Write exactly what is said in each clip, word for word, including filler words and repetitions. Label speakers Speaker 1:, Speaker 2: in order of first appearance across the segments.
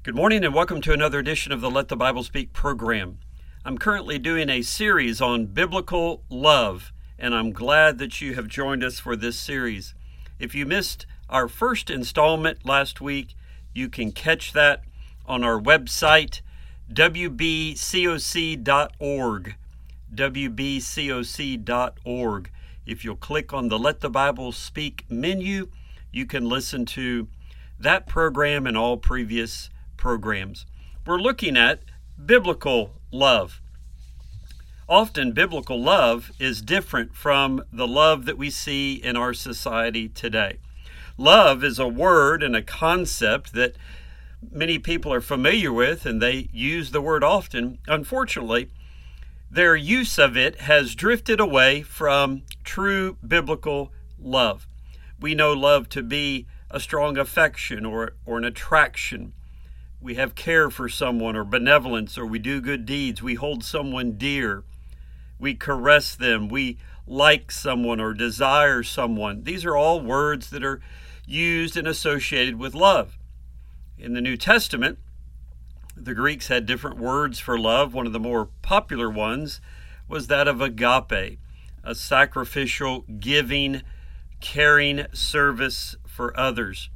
Speaker 1: Good morning and welcome to another edition of the Let the Bible Speak program. I'm currently doing a series on biblical love, and I'm glad that you have joined us for this series. If you missed our first installment last week, you can catch that on our website, w b coc dot org, w b coc dot org. If you'll click on the Let the Bible Speak menu, you can listen to that program and all previous programs. We're looking at biblical love. Often biblical love is different from the love that we see in our society today. Love is a word and a concept that many people are familiar with, and they use the word often. Unfortunately, their use of it has drifted away from true biblical love. We know love to be a strong affection or, or an attraction. We have care for someone or benevolence, or we do good deeds. We hold someone dear. We caress them. We like someone or desire someone. These are all words that are used and associated with love. In the New Testament, the Greeks had different words for love. One of the more popular ones was that of agape, a sacrificial, giving, caring service for others.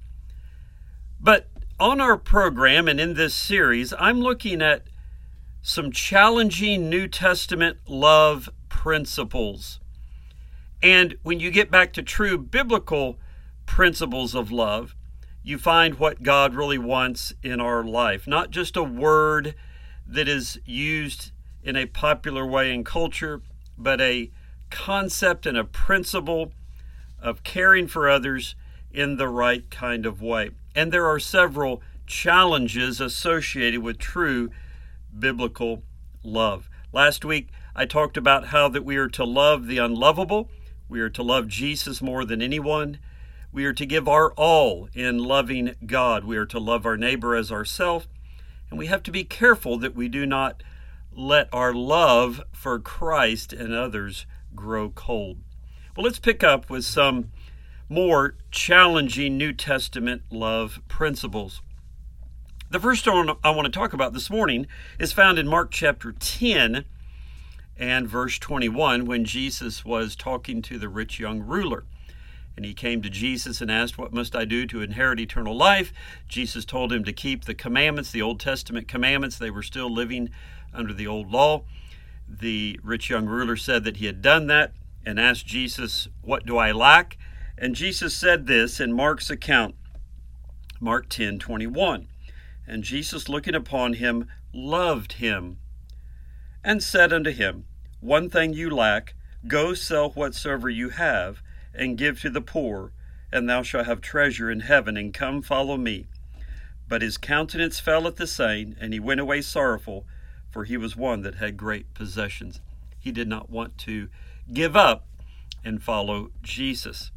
Speaker 1: But on our program and in this series, I'm looking at some challenging New Testament love principles. And when you get back to true biblical principles of love, you find what God really wants in our life. Not just a word that is used in a popular way in culture, but a concept and a principle of caring for others in the right kind of way. And there are several challenges associated with true biblical love. Last week, I talked about how that we are to love the unlovable. We are to love Jesus more than anyone. We are to give our all in loving God. We are to love our neighbor as ourselves. And we have to be careful that we do not let our love for Christ and others grow cold. Well, let's pick up with some more challenging New Testament love principles. The first one I want to talk about this morning is found in Mark chapter ten and verse twenty-one, when Jesus was talking to the rich young ruler. And he came to Jesus and asked, "What must I do to inherit eternal life?" Jesus told him to keep the commandments, the Old Testament commandments. They were still living under the old law. The rich young ruler said that he had done that and asked Jesus, "What do I lack?" And Jesus said this in Mark's account, Mark ten twenty-one. And Jesus, looking upon him, loved him and said unto him, "One thing you lack, go sell whatsoever you have and give to the poor, and thou shalt have treasure in heaven, and come follow me." But his countenance fell at the saying, and he went away sorrowful, for he was one that had great possessions. He did not want to give up and follow Jesus.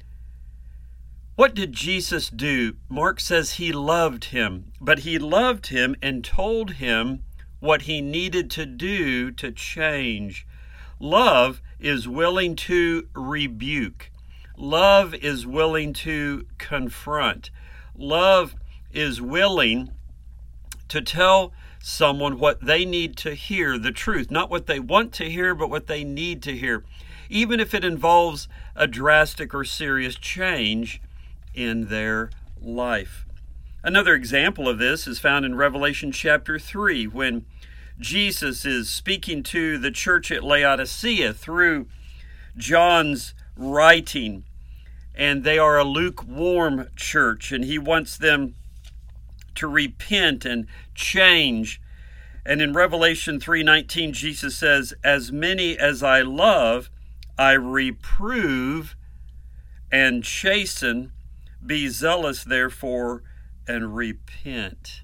Speaker 1: What did Jesus do? Mark says he loved him, but he loved him and told him what he needed to do to change. Love is willing to rebuke. Love is willing to confront. Love is willing to tell someone what they need to hear, the truth, not what they want to hear, but what they need to hear, even if it involves a drastic or serious change in their life. Another example of this is found in Revelation chapter three, when Jesus is speaking to the church at Laodicea through John's writing, and they are a lukewarm church, and he wants them to repent and change. And in Revelation three nineteen, Jesus says, "As many as I love, I reprove and chasten. Be zealous, therefore, and repent."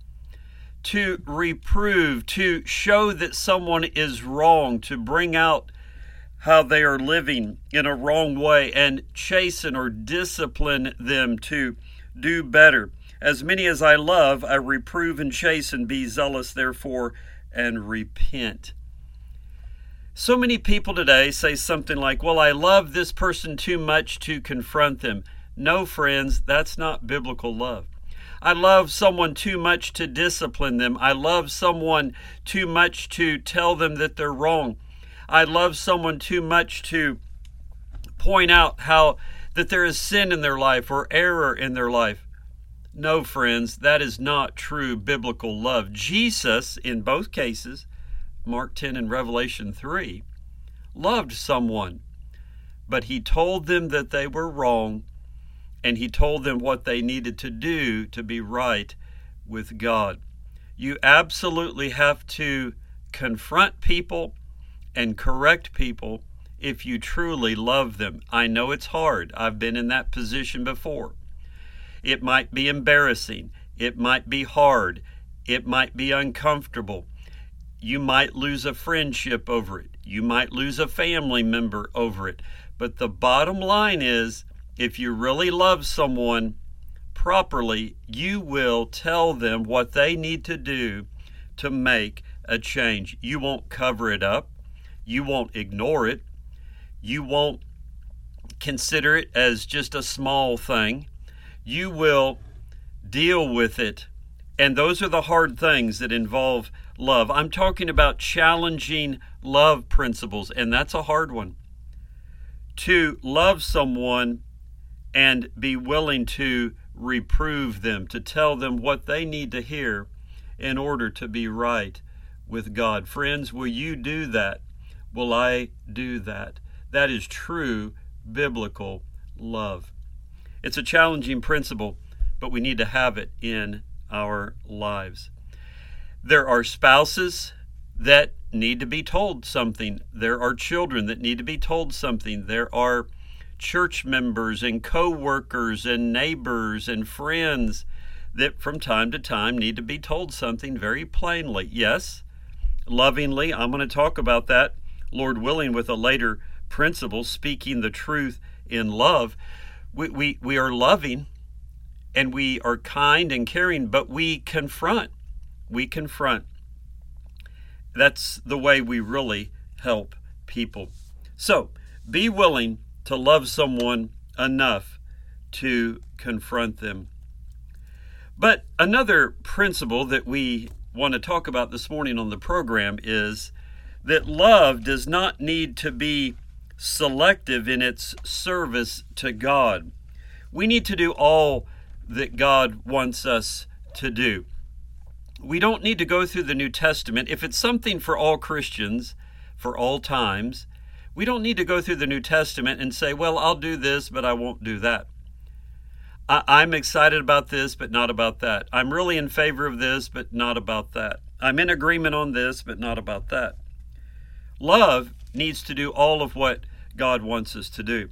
Speaker 1: To reprove, to show that someone is wrong, to bring out how they are living in a wrong way, and chasten or discipline them to do better. "As many as I love, I reprove and chasten. Be zealous, therefore, and repent." So many people today say something like, "Well, I love this person too much to confront them." No, friends, that's not biblical love. I love someone too much to discipline them. I love someone too much to tell them that they're wrong. I love someone too much to point out how that there is sin in their life or error in their life. No, friends, that is not true biblical love. Jesus, in both cases, Mark ten and Revelation three, loved someone, but he told them that they were wrong, and he told them what they needed to do to be right with God. You absolutely have to confront people and correct people if you truly love them. I know it's hard. I've been in that position before. It might be embarrassing. It might be hard. It might be uncomfortable. You might lose a friendship over it. You might lose a family member over it. But the bottom line is, if you really love someone properly, you will tell them what they need to do to make a change. You won't cover it up. You won't ignore it. You won't consider it as just a small thing. You will deal with it. And those are the hard things that involve love. I'm talking about challenging love principles, and that's a hard one. To love someone and be willing to reprove them, to tell them what they need to hear in order to be right with God. Friends, will you do that? Will I do that? That is true biblical love. It's a challenging principle, but we need to have it in our lives. There are spouses that need to be told something. There are children that need to be told something. There are church members and co-workers and neighbors and friends that from time to time need to be told something very plainly. Yes, lovingly. I'm going to talk about that, Lord willing, with a later principle, speaking the truth in love. We, we, we are loving and we are kind and caring, but we confront. We confront. That's the way we really help people. So, be willing to love someone enough to confront them. But another principle that we want to talk about this morning on the program is that love does not need to be selective in its service to God. We need to do all that God wants us to do. We don't need to go through the New Testament. If it's something for all Christians, for all times, we don't need to go through the New Testament and say, well, I'll do this, but I won't do that. I- I'm excited about this, but not about that. I'm really in favor of this, but not about that. I'm in agreement on this, but not about that. Love needs to do all of what God wants us to do.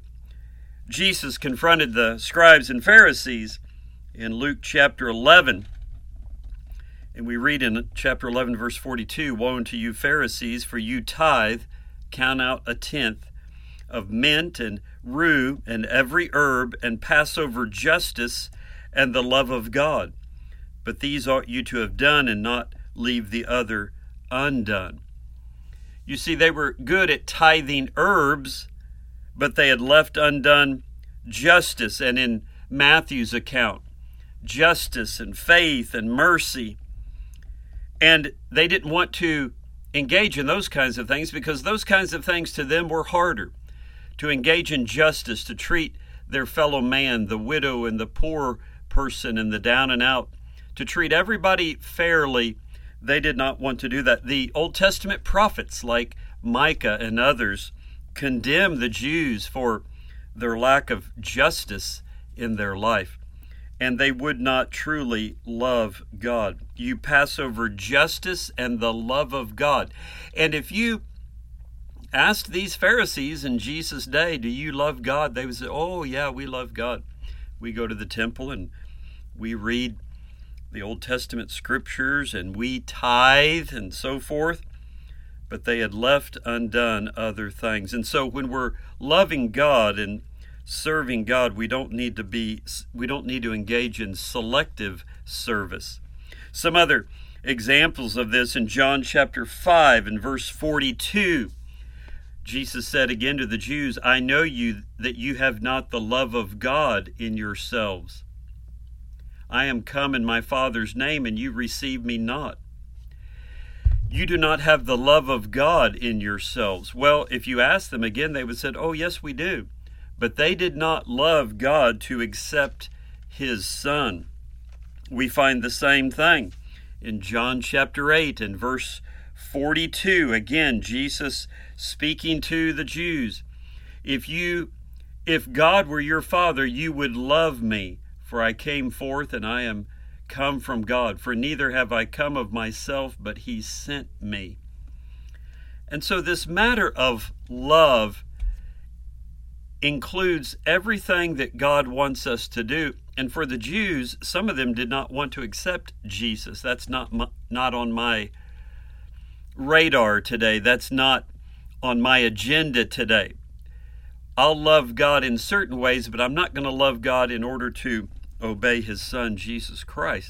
Speaker 1: Jesus confronted the scribes and Pharisees in Luke chapter eleven. And we read in chapter eleven, verse forty-two, "Woe unto you, Pharisees, for you tithe, count out a tenth of mint and rue and every herb, and pass over justice and the love of God. But these ought you to have done, and not leave the other undone." You see, they were good at tithing herbs, but they had left undone justice. And in Matthew's account, justice and faith and mercy. And they didn't want to engage in those kinds of things because those kinds of things to them were harder. To engage in justice, to treat their fellow man, the widow and the poor person and the down and out, to treat everybody fairly, they did not want to do that. The Old Testament prophets like Micah and others condemned the Jews for their lack of justice in their life. And they would not truly love God. You pass over justice and the love of God. And if you asked these Pharisees in Jesus' day, do you love God? They would say, oh yeah, we love God. We go to the temple and we read the Old Testament scriptures and we tithe and so forth. But they had left undone other things. And so when we're loving God and serving God, we don't need to be we don't need to engage in selective service. Some other examples of this in John chapter five and verse forty-two. Jesus said again to the Jews, "I know you that you have not the love of God in yourselves. I am come in my Father's name, and you receive me not. You do not have the love of God in yourselves. Well, if you ask them again, they would say, oh, yes, we do. But they did not love God to accept his Son. We find the same thing in John chapter eight and verse forty-two. Again, Jesus speaking to the Jews. If you, if God were your Father, you would love me, for I came forth and I am come from God. For neither have I come of myself, but he sent me. And so this matter of love includes everything that God wants us to do. And for the Jews, some of them did not want to accept Jesus. That's not my, not on my radar today. That's not on my agenda today. I'll love God in certain ways, but I'm not going to love God in order to obey his Son, Jesus Christ.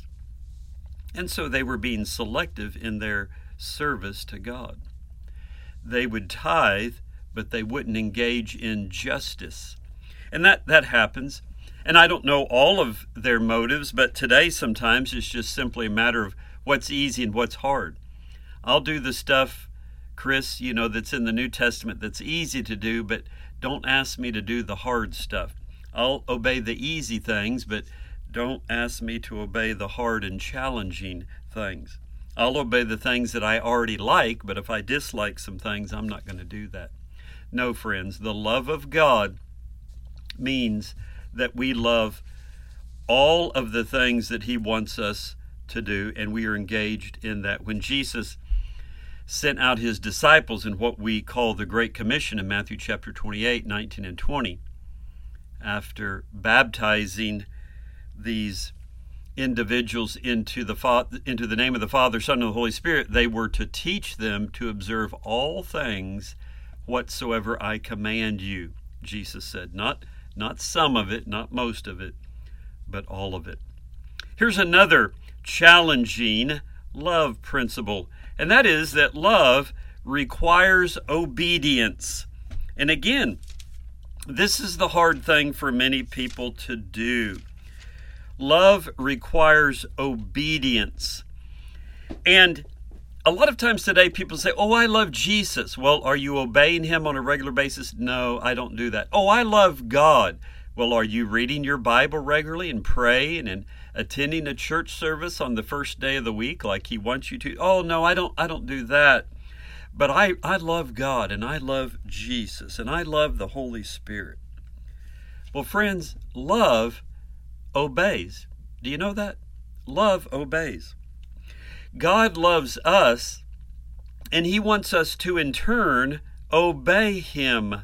Speaker 1: And so they were being selective in their service to God. They would tithe, but they wouldn't engage in justice. And that, that happens. And I don't know all of their motives, but today sometimes it's just simply a matter of what's easy and what's hard. I'll do the stuff, Chris, you know, that's in the New Testament that's easy to do, but don't ask me to do the hard stuff. I'll obey the easy things, but don't ask me to obey the hard and challenging things. I'll obey the things that I already like, but if I dislike some things, I'm not going to do that. No, friends, the love of God means that we love all of the things that he wants us to do, and we are engaged in that. When Jesus sent out his disciples in what we call the Great Commission in Matthew chapter twenty-eight, nineteen and twenty, after baptizing these individuals into the fa- into the name of the Father, Son, and the Holy Spirit, they were to teach them to observe all things whatsoever I command you, Jesus said. Not, not some of it, not most of it, but all of it. Here's another challenging love principle, and that is that love requires obedience. And again, this is the hard thing for many people to do. Love requires obedience. And a lot of times today people say, oh, I love Jesus. Well, are you obeying him on a regular basis? No, I don't do that. Oh, I love God. Well, are you reading your Bible regularly and praying and attending a church service on the first day of the week like he wants you to? Oh, no, I don't I don't do that. But I, I love God, and I love Jesus, and I love the Holy Spirit. Well, friends, love obeys. Do you know that? Love obeys. God loves us, and he wants us to, in turn, obey him.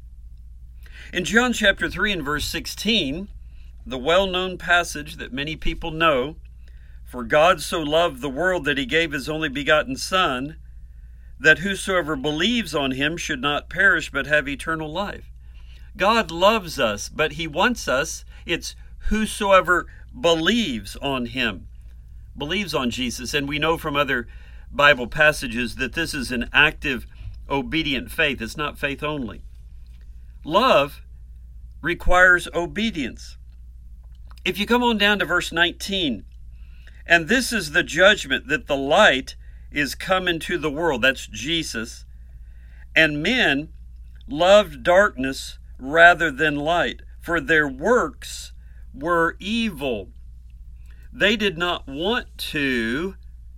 Speaker 1: In John chapter three and verse sixteen, the well-known passage that many people know, for God so loved the world that he gave his only begotten Son, that whosoever believes on him should not perish but have eternal life. God loves us, but he wants us, it's whosoever believes on him, believes on Jesus. And we know from other Bible passages that this is an active, obedient faith. It's not faith only. Love requires obedience. If you come on down to verse nineteen, and this is the judgment, that the light is come into the world, that's Jesus, and men loved darkness rather than light, for their works were evil. They did not want to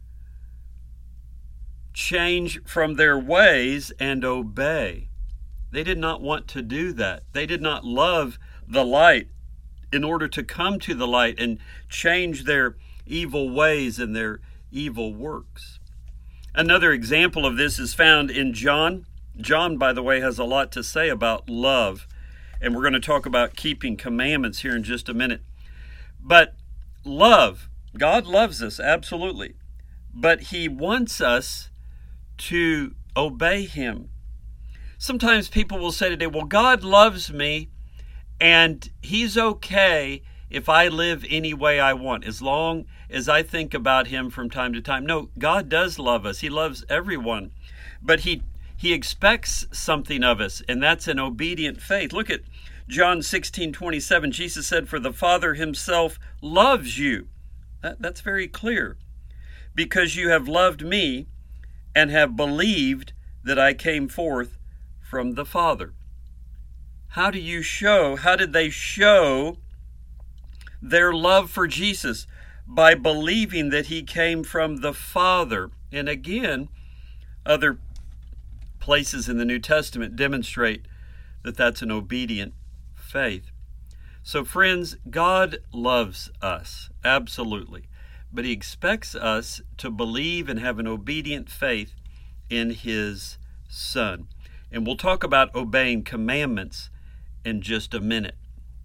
Speaker 1: change from their ways and obey. They did not want to do that. They did not love the light in order to come to the light and change their evil ways and their evil works. Another example of this is found in John. John, by the way, has a lot to say about love, and we're going to talk about keeping commandments here in just a minute. But love, God loves us, absolutely, but he wants us to obey him. Sometimes people will say today, well, God loves me, and he's okay if I live any way I want, as long as I think about him from time to time. No, God does love us. He loves everyone. But he he expects something of us, and that's an obedient faith. Look at John sixteen twenty-seven, Jesus said, "For the Father himself loves you." That, that's very clear. "Because you have loved me and have believed that I came forth from the Father." How do you show, how did they show their love for Jesus? By believing that he came from the Father. And again, other places in the New Testament demonstrate that that's an obedient faith. So friends, God loves us, absolutely. But he expects us to believe and have an obedient faith in his Son. And we'll talk about obeying commandments in just a minute.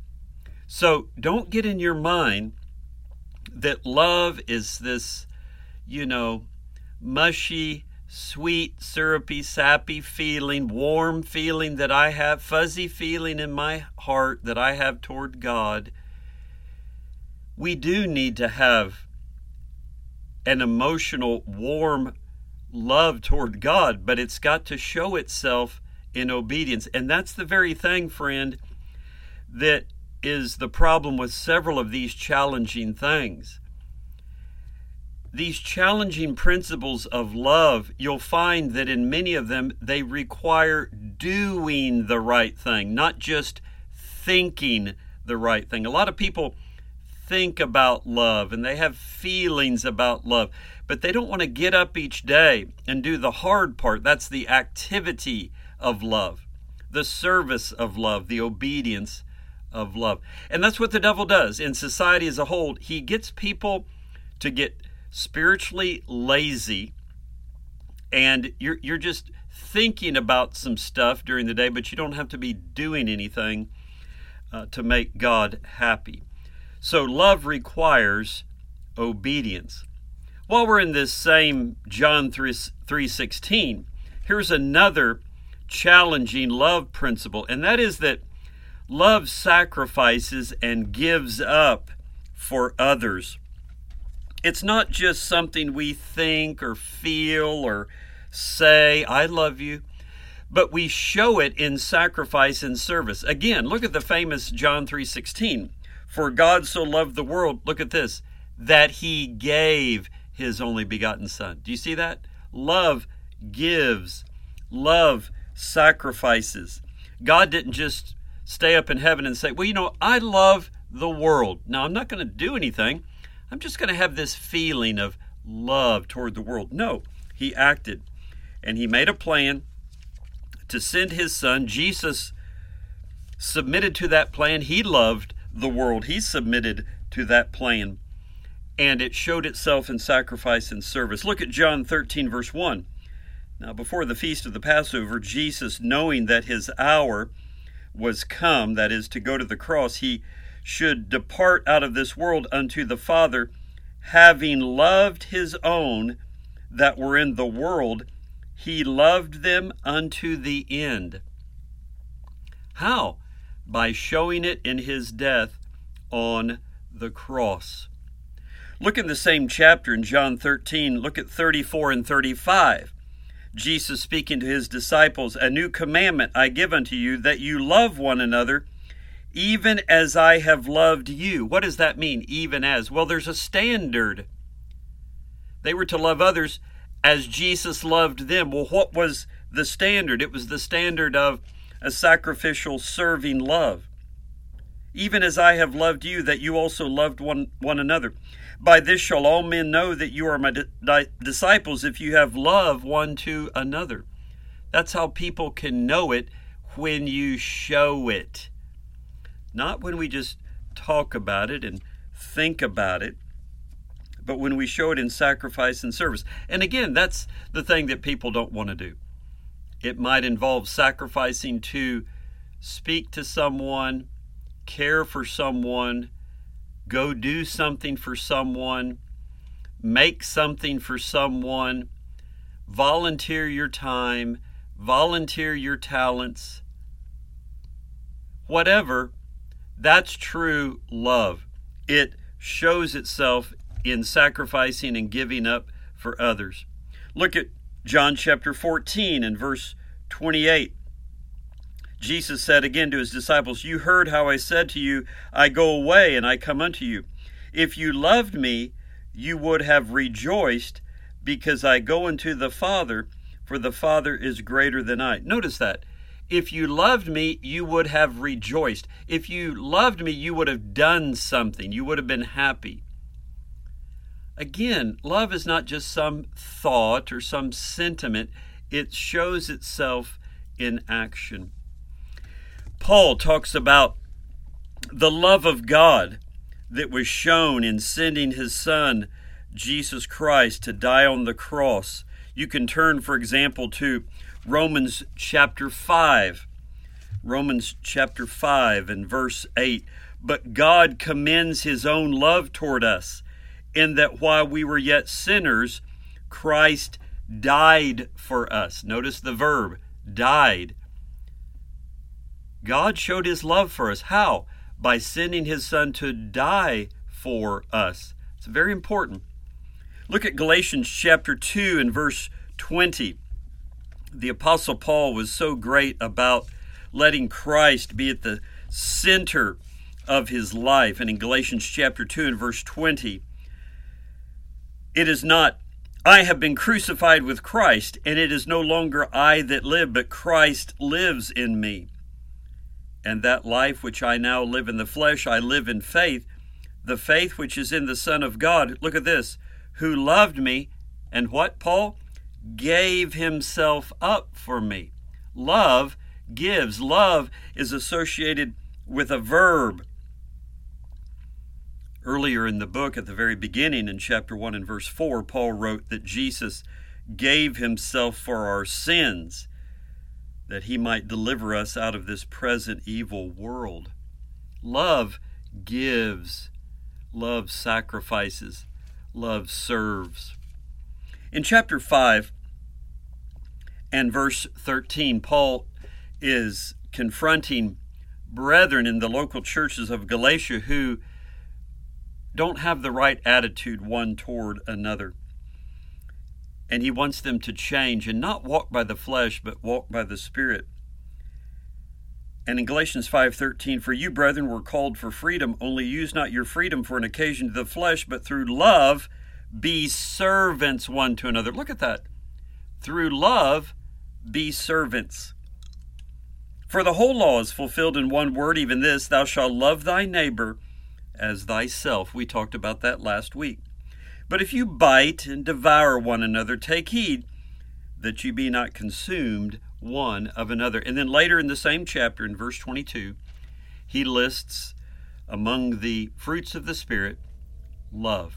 Speaker 1: So don't get in your mind that love is this, you know, mushy, sweet, syrupy, sappy feeling, warm feeling that I have, fuzzy feeling in my heart that I have toward God. We do need to have an emotional, warm love toward God, but it's got to show itself in obedience. And that's the very thing, friend, that is the problem with several of these challenging things. These challenging principles of love, you'll find that in many of them, they require doing the right thing, not just thinking the right thing. A lot of people think about love and they have feelings about love, but they don't want to get up each day and do the hard part. That's the activity of love, the service of love, the obedience of love. And that's what the devil does in society as a whole. He gets people to get spiritually lazy, and you're you're just thinking about some stuff during the day, but you don't have to be doing anything uh, to make God happy. So love requires obedience. While we're in this same John three sixteen, here's another challenging love principle, and that is that love sacrifices and gives up for others. It's not just something we think or feel or say, "I love you," but we show it in sacrifice and service. Again, look at the famous John three sixteen. "For God so loved the world," look at this, "that he gave his only begotten Son." Do you see that? Love gives. Love sacrifices. God didn't just stay up in heaven and say, "Well, you know, I love the world. Now, I'm not going to do anything. I'm just going to have this feeling of love toward the world." No, he acted, and he made a plan to send his Son. Jesus submitted to that plan. He loved the world. He submitted to that plan, and it showed itself in sacrifice and service. Look at John thirteen, verse one. "Now, before the feast of the Passover, Jesus, knowing that his hour was come," that is, to go to the cross, "he should depart out of this world unto the Father, having loved his own that were in the world, he loved them unto the end." How? By showing it in his death on the cross. Look in the same chapter in John thirteen, look at thirty-four and thirty-five. Jesus speaking to his disciples, "A new commandment I give unto you, that you love one another, even as I have loved you." What does that mean, even as? Well, there's a standard. They were to love others as Jesus loved them. Well, what was the standard? It was the standard of a sacrificial, serving love. "Even as I have loved you, that you also loved one, one another. By this shall all men know that you are my di- di- disciples, if you have love one to another." That's how people can know it, when you show it. Not when we just talk about it and think about it, but when we show it in sacrifice and service. And again, that's the thing that people don't want to do. It might involve sacrificing to speak to someone, care for someone, go do something for someone, make something for someone, volunteer your time, volunteer your talents, whatever. That's true love. It shows itself in sacrificing and giving up for others. Look at John chapter fourteen and verse twenty-eight. Jesus said again to his disciples, "You heard how I said to you, I go away and I come unto you. If you loved me, you would have rejoiced, because I go unto the Father, for the Father is greater than I." Notice that. If you loved me, you would have rejoiced. If you loved me, you would have done something. You would have been happy. Again, love is not just some thought or some sentiment. It shows itself in action. Paul talks about the love of God that was shown in sending his Son, Jesus Christ, to die on the cross. You can turn, for example, to Romans chapter five. Romans chapter five and verse eight. "But God commends his own love toward us, in that while we were yet sinners, Christ died for us." Notice the verb, died. God showed his love for us. How? By sending his Son to die for us. It's very important. Look at Galatians chapter two and verse twenty. The Apostle Paul was so great about letting Christ be at the center of his life. And in Galatians chapter two and verse twenty, "It is not, I have been crucified with Christ, and it is no longer I that live, but Christ lives in me. And that life which I now live in the flesh, I live in faith, the faith which is in the Son of God." Look at this. "Who loved me," and what, Paul? "Gave himself up for me." Love gives. Love is associated with a verb. Earlier in the book, at the very beginning, in chapter one and verse four, Paul wrote that Jesus gave himself for our sins, that he might deliver us out of this present evil world. Love gives. Love sacrifices. Love serves. In chapter five and verse thirteen, Paul is confronting brethren in the local churches of Galatia who don't have the right attitude one toward another. And he wants them to change and not walk by the flesh, but walk by the Spirit. And in Galatians five thirteen, "For you, brethren, were called for freedom, only use not your freedom for an occasion to the flesh, but through love be servants one to another." Look at that. Through love be servants. "For the whole law is fulfilled in one word, even this, thou shalt love thy neighbor as thyself." We talked about that last week. "But if you bite and devour one another, take heed that you be not consumed one of another." And then later in the same chapter, in verse twenty-two, he lists among the fruits of the Spirit, love.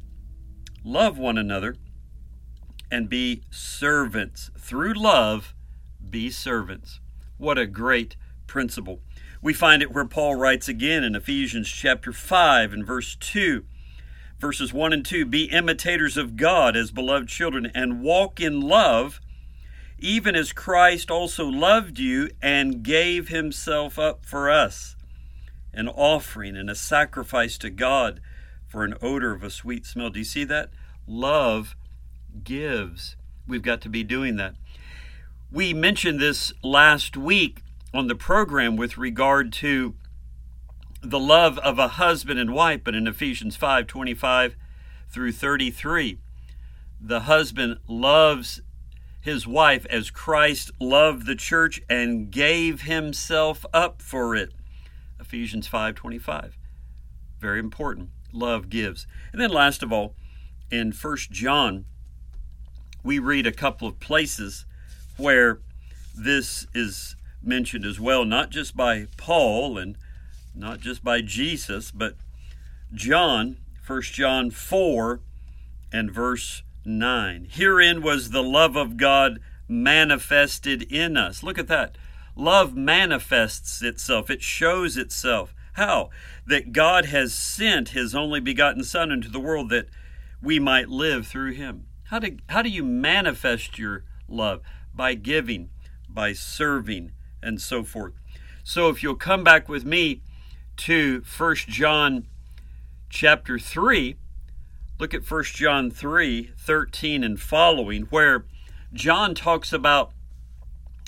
Speaker 1: Love one another and be servants. Through love, be servants. What a great principle. We find it where Paul writes again in Ephesians chapter five and verse two. Verses one and two, "Be imitators of God as beloved children, and walk in love, even as Christ also loved you and gave himself up for us, an offering and a sacrifice to God for an odor of a sweet smell." Do you see that? Love gives. We've got to be doing that. We mentioned this last week on the program with regard to the love of a husband and wife, but in Ephesians five twenty-five through thirty-three, the husband loves his wife as Christ loved the church and gave himself up for it. Ephesians five twenty-five. Very important. Love gives. And then last of all, in First John, we read a couple of places where this is mentioned as well, not just by Paul and not just by Jesus, but John, First John four and verse nine. "Herein was the love of God manifested in us." Look at that. Love manifests itself. It shows itself. How? That God has sent his only begotten Son into the world that we might live through him. How do, how do you manifest your love? By giving, by serving, and so forth. So if you'll come back with me to First John chapter three, look at First John three, thirteen and following, where John talks about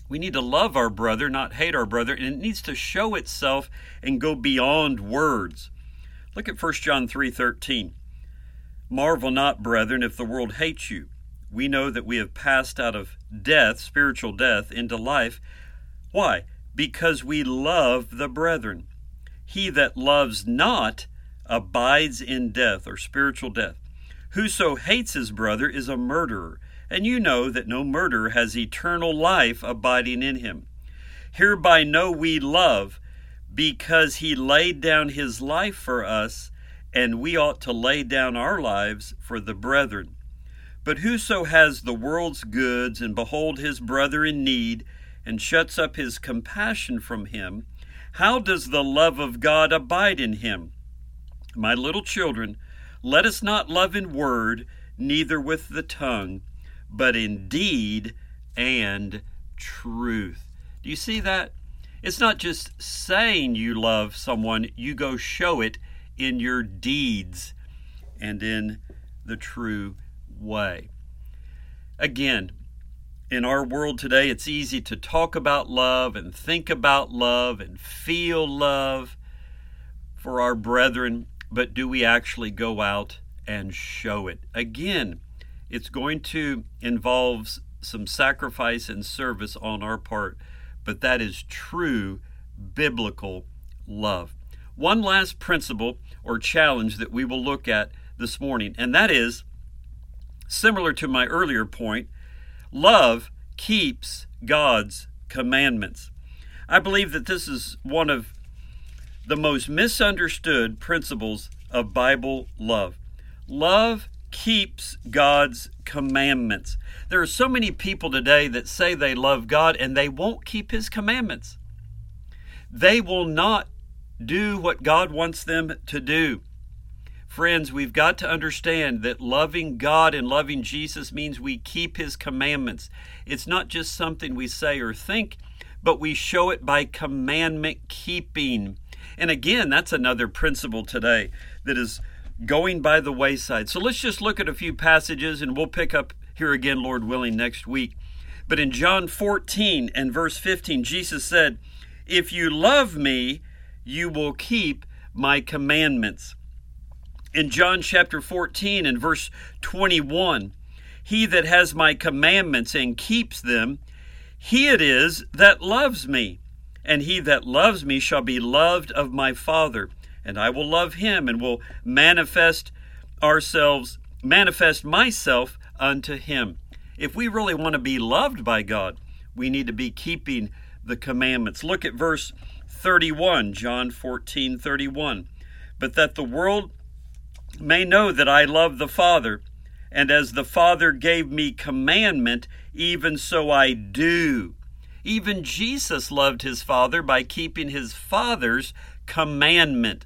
Speaker 1: We need to love our brother, not hate our brother, and it needs to show itself and go beyond words. Look at First John three thirteen. Marvel not, brethren, if the world hates you. We know that we have passed out of death, spiritual death, into life. Why? Because we love the brethren. He that loves not abides in death, or spiritual death. Whoso hates his brother is a murderer, and you know that no murderer has eternal life abiding in him. Hereby know we love, because he laid down his life for us, and we ought to lay down our lives for the brethren. But whoso has the world's goods, and behold his brother in need, and shuts up his compassion from him, how does the love of God abide in him? My little children, let us not love in word, neither with the tongue, but in deed and truth. Do you see that? It's not just saying you love someone, you go show it in your deeds and in the true way. Again, in our world today, it's easy to talk about love and think about love and feel love for our brethren, but do we actually go out and show it? Again, it's going to involve some sacrifice and service on our part, but that is true biblical love. One last principle or challenge that we will look at this morning, and that is, similar to my earlier point, love keeps God's commandments. I believe that this is one of the most misunderstood principles of Bible love. Love keeps God's commandments. There are so many people today that say they love God and they won't keep His commandments. They will not do what God wants them to do. Friends, we've got to understand that loving God and loving Jesus means we keep His commandments. It's not just something we say or think, but we show it by commandment keeping. And again, that's another principle today that is going by the wayside. So let's just look at a few passages and we'll pick up here again, Lord willing, next week. But in John fourteen and verse fifteen, Jesus said, "If you love me, you will keep my commandments." In John chapter fourteen and verse twenty-one, "He that has my commandments and keeps them, he it is that loves me. And he that loves me shall be loved of my Father, and I will love him and will manifest ourselves, manifest myself unto him." If we really want to be loved by God, we need to be keeping the commandments. Look at verse thirty-one, John fourteen thirty-one. "But that the world may know that I love the Father, and as the Father gave me commandment, even so I do." Even Jesus loved his Father by keeping his Father's commandment.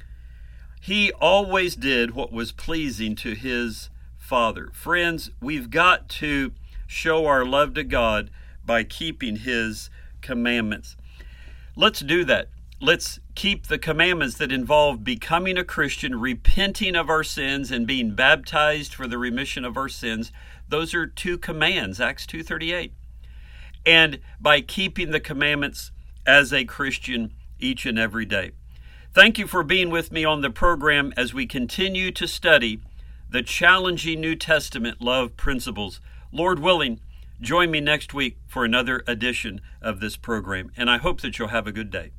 Speaker 1: He always did what was pleasing to his Father. Friends, we've got to show our love to God by keeping his commandments. Let's do that. Let's keep the commandments that involve becoming a Christian, repenting of our sins, and being baptized for the remission of our sins. Those are two commands, Acts two thirty-eight. And by keeping the commandments as a Christian each and every day. Thank you for being with me on the program as we continue to study the challenging New Testament love principles. Lord willing, join me next week for another edition of this program, and I hope that you'll have a good day.